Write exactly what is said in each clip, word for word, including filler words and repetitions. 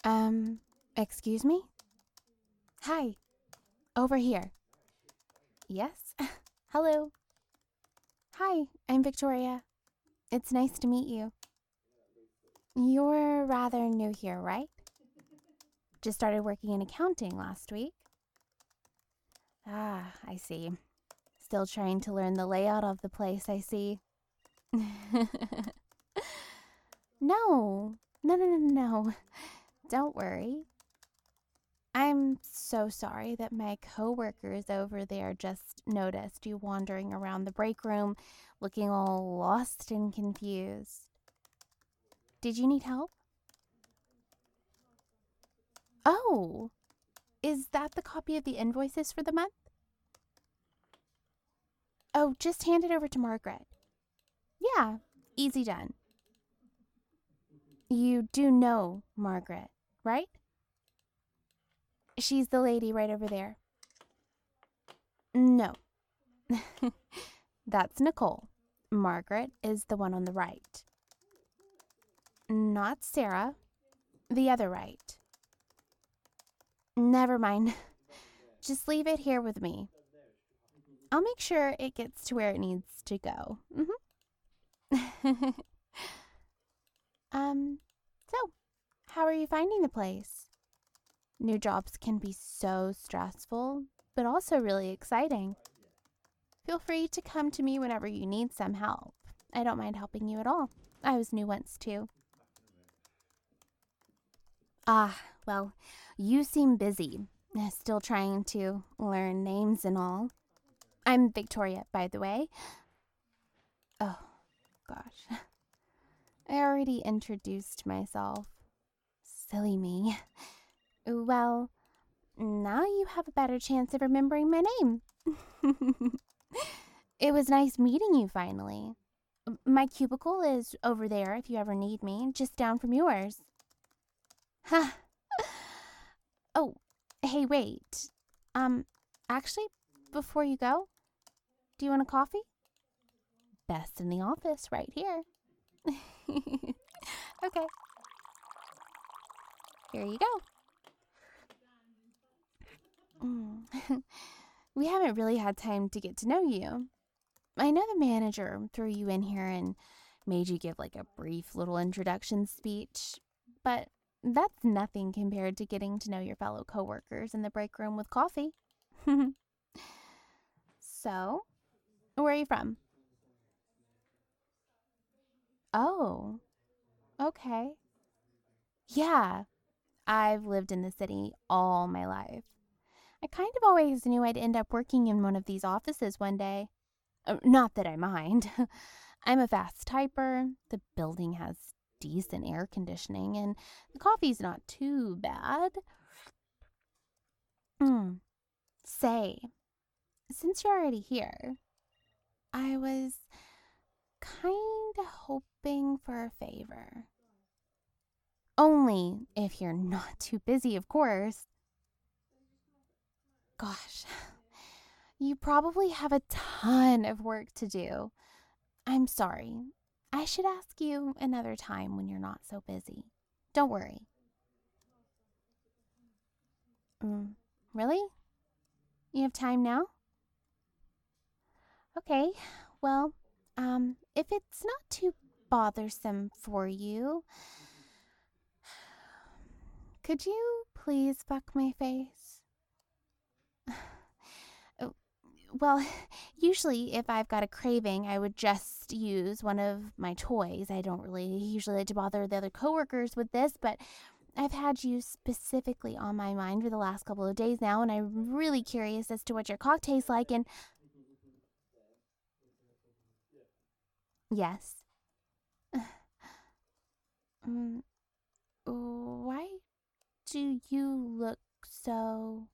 Um, excuse me? Hi, over here. Yes? Hello. Hi, I'm Victoria. It's nice to meet you. You're rather new here, right? Just started working in accounting last week. Ah, I see. Still trying to learn the layout of the place, I see. No, no, no, no, no. Don't worry. I'm so sorry that my coworkers over there just noticed you wandering around the break room looking all lost and confused. Did you need help? Oh, is that the copy of the invoices for the month? Oh, just hand it over to Margaret. Yeah, easy done. You do know Margaret, right? She's the lady right over there. No. That's Nicole. Margaret is the one on the right. Not Sarah. The other right. Never mind. Just leave it here with me. I'll make sure it gets to where it needs to go. Mm-hmm. um, so, how are you finding the place? New jobs can be so stressful, but also really exciting. Feel free to come to me whenever you need some help. I don't mind helping you at all. I was new once too. Ah, well, you seem busy. Still trying to learn names and all. I'm Victoria, by the way. Oh, gosh. I already introduced myself. Silly me. Well, now you have a better chance of remembering my name. It was nice meeting you finally. My cubicle is over there if you ever need me, just down from yours. Huh. Oh, hey, wait. Um, actually, before you go, do you want a coffee? Best in the office right here. Okay. Here you go. Mm. We haven't really had time to get to know you. I know the manager threw you in here and made you give like a brief little introduction speech, but that's nothing compared to getting to know your fellow coworkers in the break room with coffee. So, where are you from? Oh, okay. Yeah, I've lived in the city all my life. I kind of always knew I'd end up working in one of these offices one day. Uh, not that I mind. I'm a fast typer. The building has decent air conditioning, and the coffee's not too bad. Mm. Say, since you're already here, I was kind of hoping for a favor. Only if you're not too busy, of course. Gosh, you probably have a ton of work to do. I'm sorry. I should ask you another time when you're not so busy. Don't worry. Mm, really? You have time now? Okay, well, um, if it's not too bothersome for you, could you please fuck my face? Oh, well, usually if I've got a craving, I would just use one of my toys. I don't really usually like to bother the other coworkers with this, but I've had you specifically on my mind for the last couple of days now, and I'm really curious as to what your cock tastes like, and yes. um, why do you look so...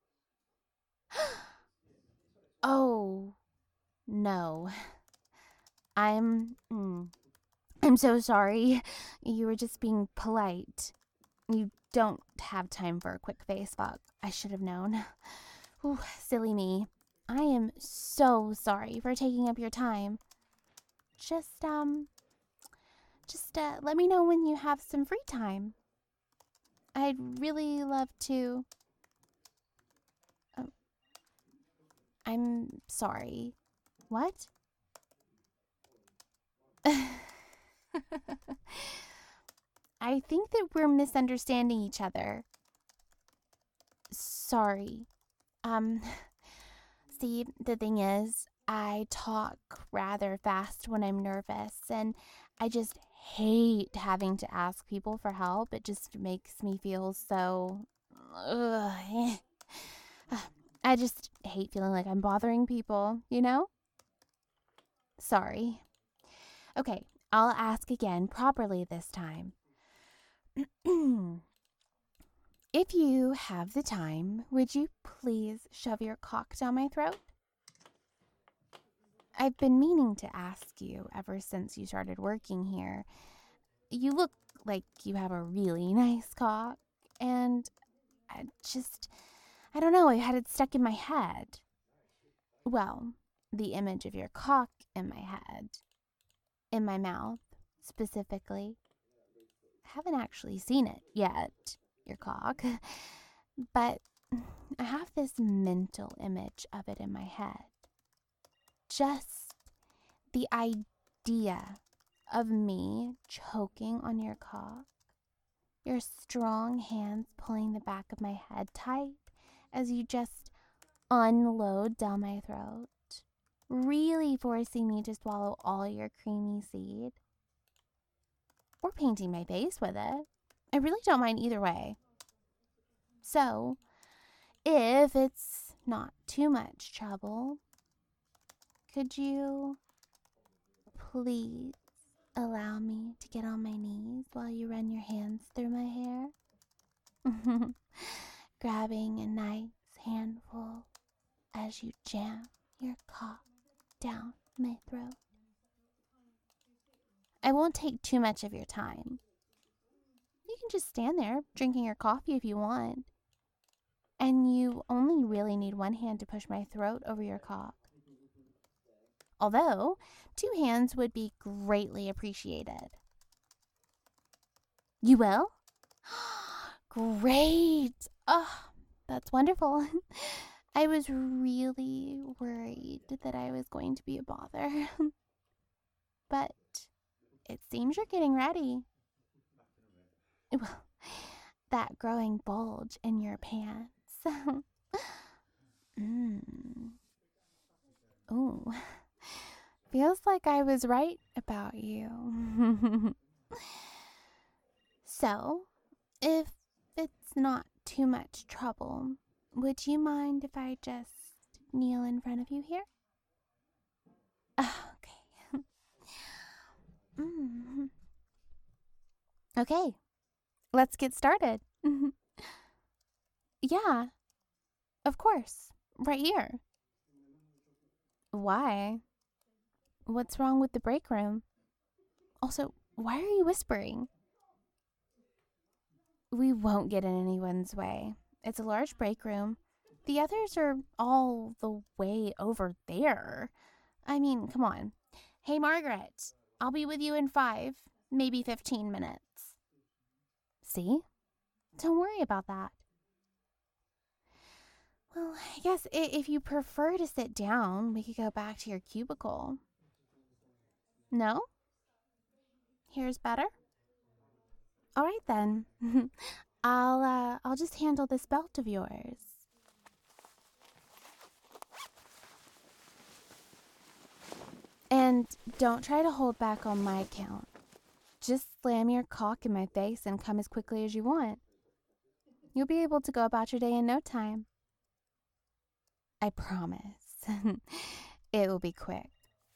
Oh, no. I'm... Mm, I'm so sorry. You were just being polite. You don't have time for a quick face fuck. I should have known. Ooh, silly me. I am so sorry for taking up your time. Just, um... Just, uh, let me know when you have some free time. I'd really love to. Oh, I'm sorry. What? I think that we're misunderstanding each other. Sorry. Um, see, the thing is, I talk rather fast when I'm nervous, and I just hate having to ask people for help. It just makes me feel so. Ugh. I just hate feeling like I'm bothering people, you know? Sorry. Okay, I'll ask again properly this time. If you have the time, would you please shove your cock down my throat? I've been meaning to ask you ever since you started working here. You look like you have a really nice cock, and I just, I don't know, I had it stuck in my head. Well, the image of your cock in my head. In my mouth, specifically. I haven't actually seen it yet, your cock, but I have this mental image of it in my head. Just the idea of me choking on your cock, your strong hands pulling the back of my head tight as you just unload down my throat, really forcing me to swallow all your creamy seed. Or painting my face with it. I really don't mind either way. So, if it's not too much trouble, could you please allow me to get on my knees while you run your hands through my hair? Grabbing a nice handful as you jam your cock down my throat. I won't take too much of your time. You can just stand there drinking your coffee if you want. And you only really need one hand to push my throat over your cock. Although, two hands would be greatly appreciated. You will? Great! Oh, that's wonderful. I was really worried that I was going to be a bother. But it seems you're getting ready. Well, that growing bulge in your pants. mm. Ooh. Feels like I was right about you. So, if it's not too much trouble, would you mind if I just kneel in front of you here? Oh, okay. mm. Okay, let's get started. Yeah, of course. Right here. Why? What's wrong with the break room? Also, why are you whispering? We won't get in anyone's way. It's a large break room. The others are all the way over there. I mean, come on. Hey, Margaret, I'll be with you in five, maybe fifteen minutes. See? Don't worry about that. Well, I guess if you prefer to sit down, we could go back to your cubicle. No? Here's better? All right then. I'll uh, I'll just handle this belt of yours. And don't try to hold back on my account. Just slam your cock in my face and come as quickly as you want. You'll be able to go about your day in no time. I promise. It will be quick.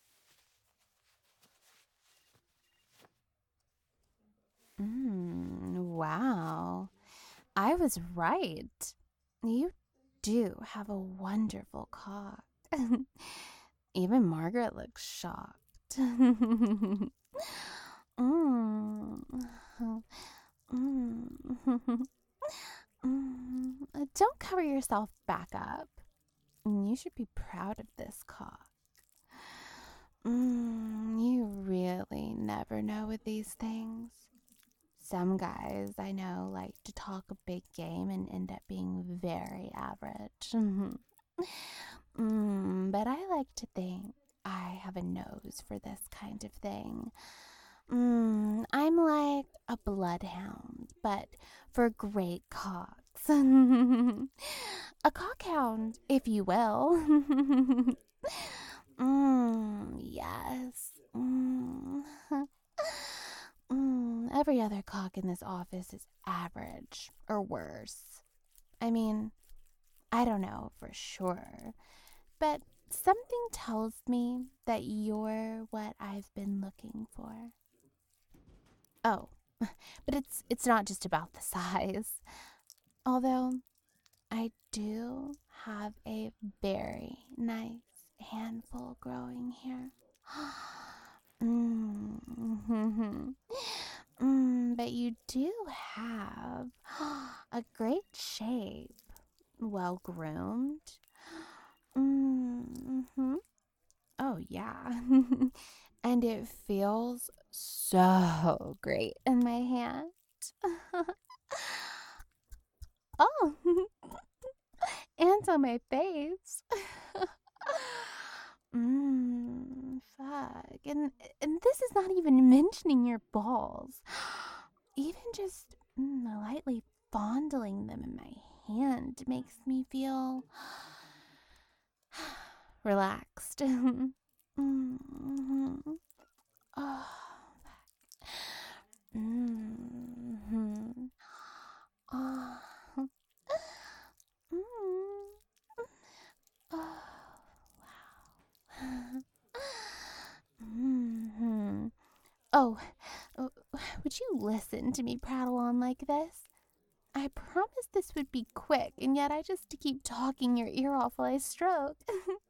Mmm, wow. I was right. You do have a wonderful cock. Even Margaret looks shocked. mm. Mm. mm. Don't cover yourself back up. You should be proud of this cock. Mm, you really never know with these things. some guys I know like to talk a big game and end up being very average. mm, but I like to think I have a nose for this kind of thing. Mm, I'm like a bloodhound, but for great cocks. A cockhound, if you will. mm, yes. Mm. mm, every other cock in this office is average or worse. I mean, I don't know for sure, but something tells me that you're what I've been looking for. Oh, but it's it's not just about the size. Although I do have a very nice handful growing here. mm, mm, but you do have a great shape, well groomed. Mm-hmm. Oh, yeah. And it feels so great in my hand. oh, and on my face. Mmm, fuck. And, and this is not even mentioning your balls. Even just mm, lightly fondling them in my hand makes me feel relaxed. mm-hmm. Oh, mm-hmm. Oh. mm. Oh, wow. mm-hmm. Oh, uh, would you listen to me prattle on like this? I promised this would be quick, and yet I just keep talking your ear off while I stroke.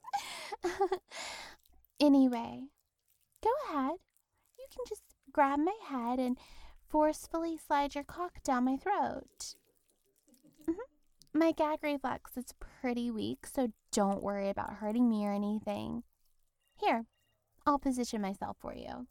Anyway, go ahead. You can just grab my head and forcefully slide your cock down my throat. Mm-hmm. My gag reflex is pretty weak, so don't worry about hurting me or anything. Here, I'll position myself for you.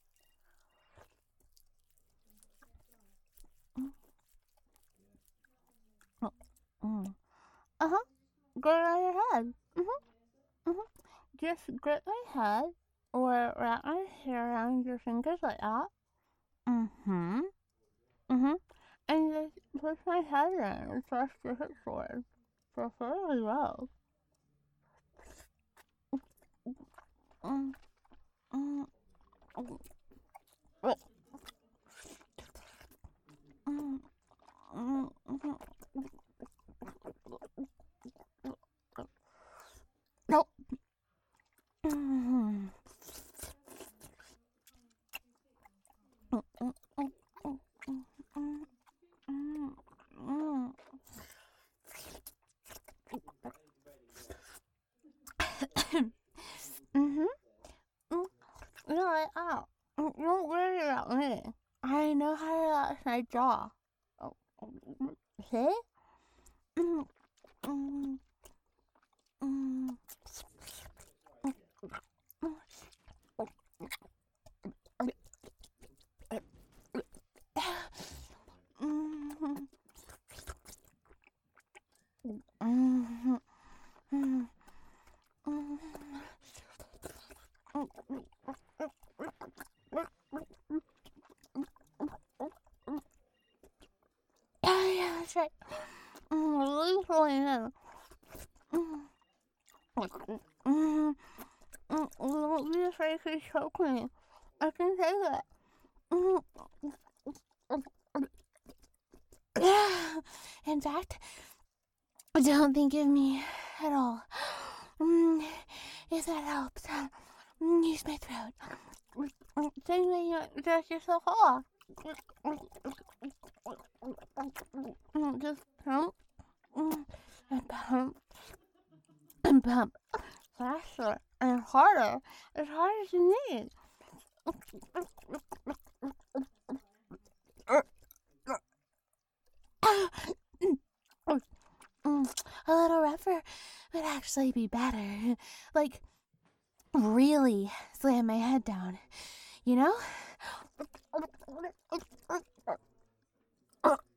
Mm. Uh-huh. Go right ahead. Mm-hmm. Mm-hmm. Just grip my head or wrap my hair around your fingers like that. Mm-hmm. Mm-hmm. And just push my head in and thrust your hips forward. Preferably well. Mm. Mm. Mm. Mm. Mm. Mm. No. Mm. Mm. Mm. Mm. Mm. Mm. Mm. Mm-hmm. Mm. You're right out. Don't worry about me. I know how to relax my jaw. Oh, see? Mm, mm, mm. Yeah, that's right. Really pulling in. Don't be afraid to choke me. I can take it. In fact, don't think of me at all. If that helps, use my throat. Same way you dress yourself off. Just pump and pump and pump faster and harder, as hard as you need. A little rougher would actually be better. Like, really slam my head down, you know?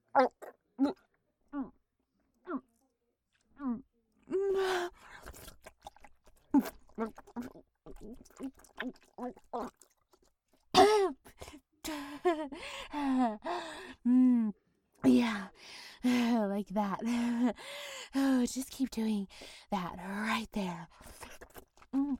Mm, yeah, like that. Oh, just keep doing that right there. Mm.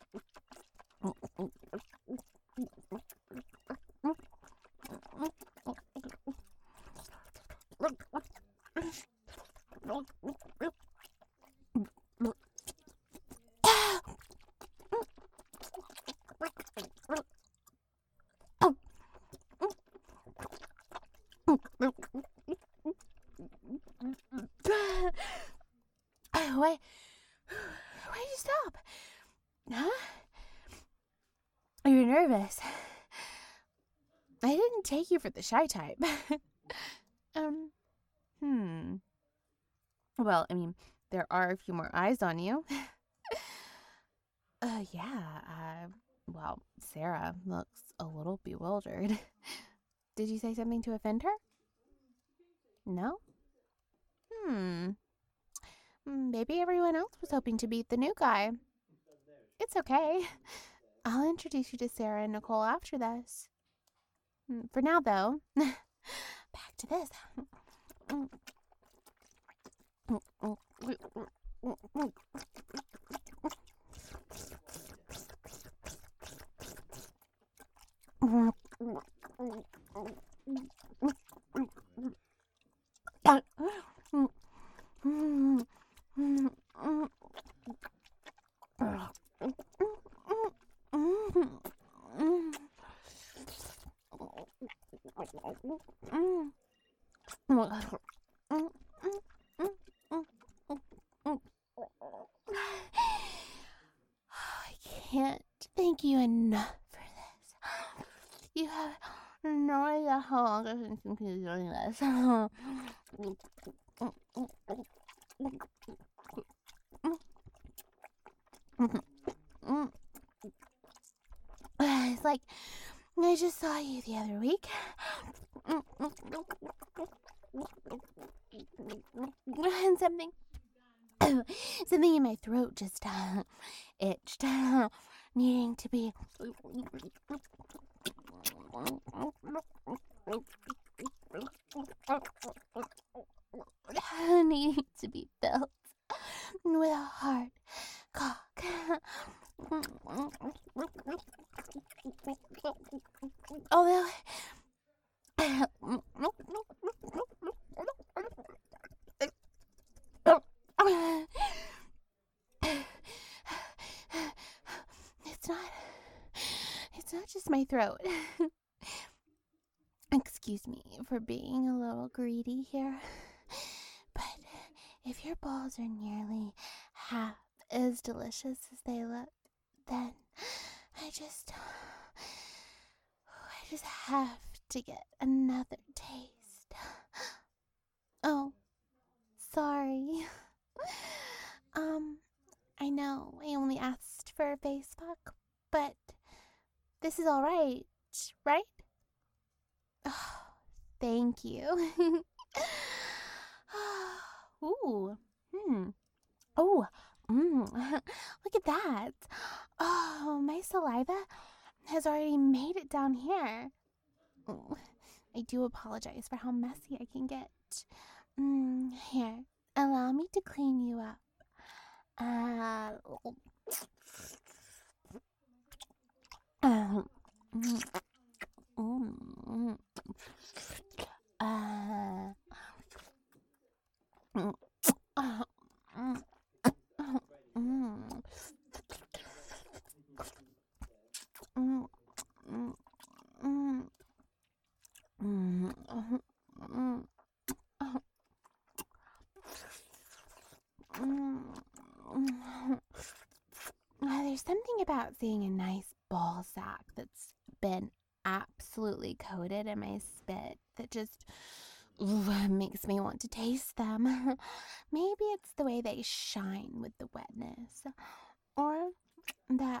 Why? Why'd you stop? Huh? You're nervous. I didn't take you for the shy type. um, hmm. Well, I mean, there are a few more eyes on you. uh, yeah, uh, well, Sarah looks a little bewildered. Did you say something to offend her? No? Hmm. Maybe everyone else was hoping to beat the new guy. It's okay. I'll introduce you to Sarah and Nicole after this. For now, though, back to this. I can't thank you enough for this. You have no idea how long I've been thinking of doing this. It's like I just saw you the other week. And something something in my throat just uh, itched, uh, needing to be needing to be filled with a hard cock. Although it's not it's not just my throat. Excuse me for being a little greedy here, but if your balls are nearly half as delicious as they look, then I just I just have to get another taste. Oh, sorry. Um, I know I only asked for a face fuck, but this is all right, right? Oh, thank you. Ooh, hmm. Oh, mm. Look at that. Oh, my saliva has already made it down here. Oh, I do apologize for how messy I can get. Mm, here, allow me to clean you up. Uh, um, mm, mm, uh, mm, uh, mm, mm, mm, mm, mm, mm, mm, mm. Uh, There's something about seeing a nice ball sack that's been absolutely coated in my spit that just ooh, makes me want to taste them. Maybe it's the way they shine with the wetness, or that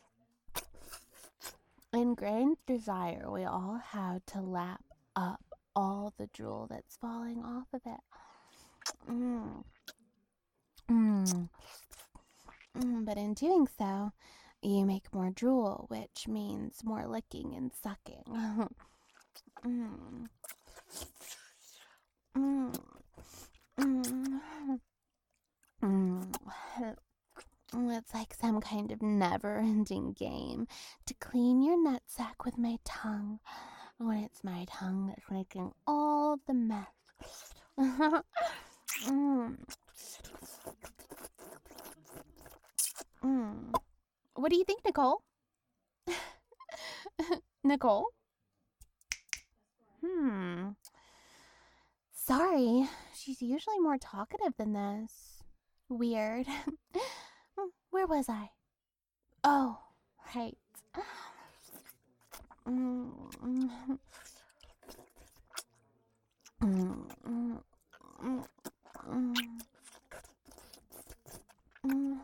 ingrained desire we all have to lap up all the drool that's falling off of it. Mm. Mm. Mm, but in doing so, you make more drool, which means more licking and sucking. mm. Mm. Mm. Mm. It's like some kind of never-ending game to clean your nutsack with my tongue when it's my tongue that's making all the mess. mm. Mm. What do you think, Nicole? Nicole? Hmm. Sorry, she's usually more talkative than this. Weird. Where was I? Oh, right. Mm. Mm. Mm. Mm. Mm.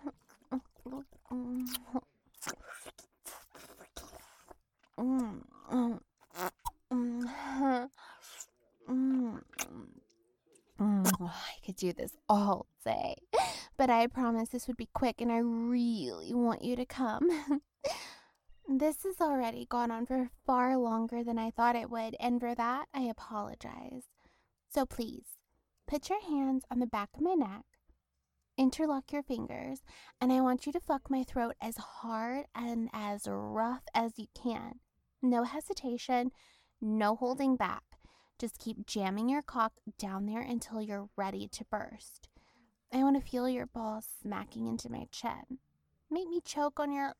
Mm. Mm. Mm. Mm. Mm. I could do this all day, but I promise this would be quick and I really want you to come. This has already gone on for far longer than I thought it would, and for that I apologize. So please, put your hands on the back of my neck, interlock your fingers, and I want you to fuck my throat as hard and as rough as you can. No hesitation, no holding back. Just keep jamming your cock down there until you're ready to burst. I want to feel your balls smacking into my chin. Make me choke on your...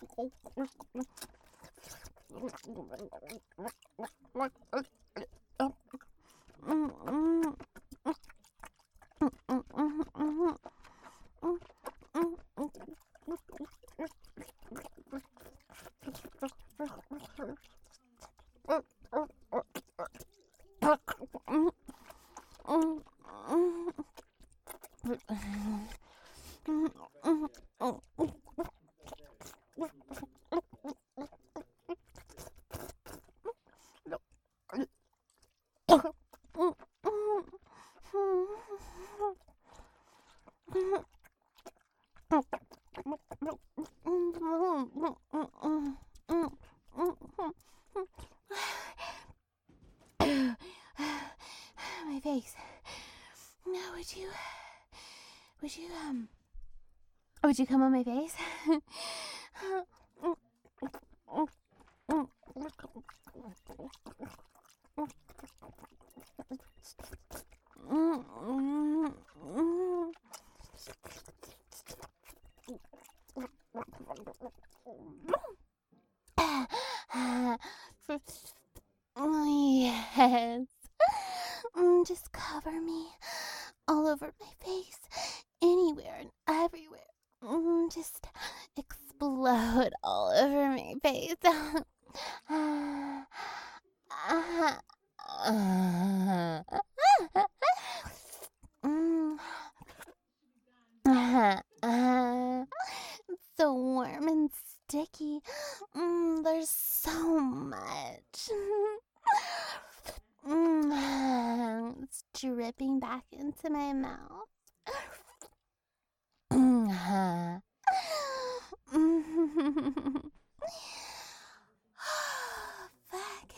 My face. No, would you, would you, um, would you come on my face? Yes. Mm, just cover me all over my face, anywhere and everywhere. Mm, just explode all over my face. mm. It's so warm and sticky. Mm, there's so much. mm, it's dripping back into my mouth. Fuck.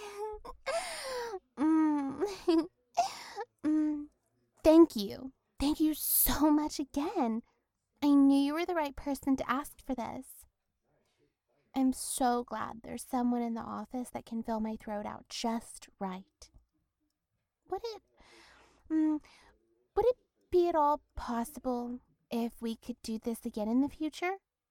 mm. mm. Thank you. Thank you so much again. I knew you were the right person to ask for this. I'm so glad there's someone in the office that can fill my throat out just right. Would it, um, would it be at all possible if we could do this again in the future?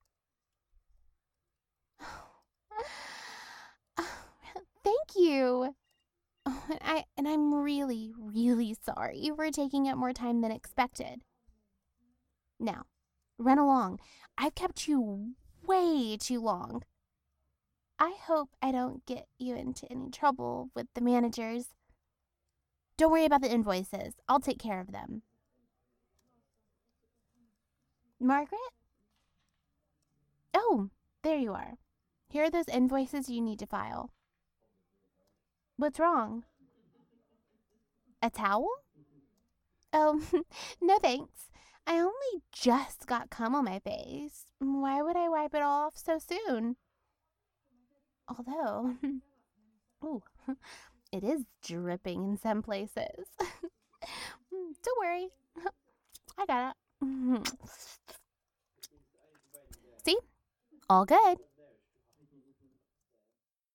Thank you. Oh, and I and I'm really, really sorry for taking up more time than expected. Now, run along. I've kept you way too long. I hope I don't get you into any trouble with the managers. Don't worry about the invoices. I'll take care of them. Margaret? Oh, there you are. Here are those invoices you need to file. What's wrong? A towel? Oh, no thanks. I only just got cum on my face. Why would I wipe it off so soon? Although, ooh, it is dripping in some places. Don't worry. I got it. See? All good.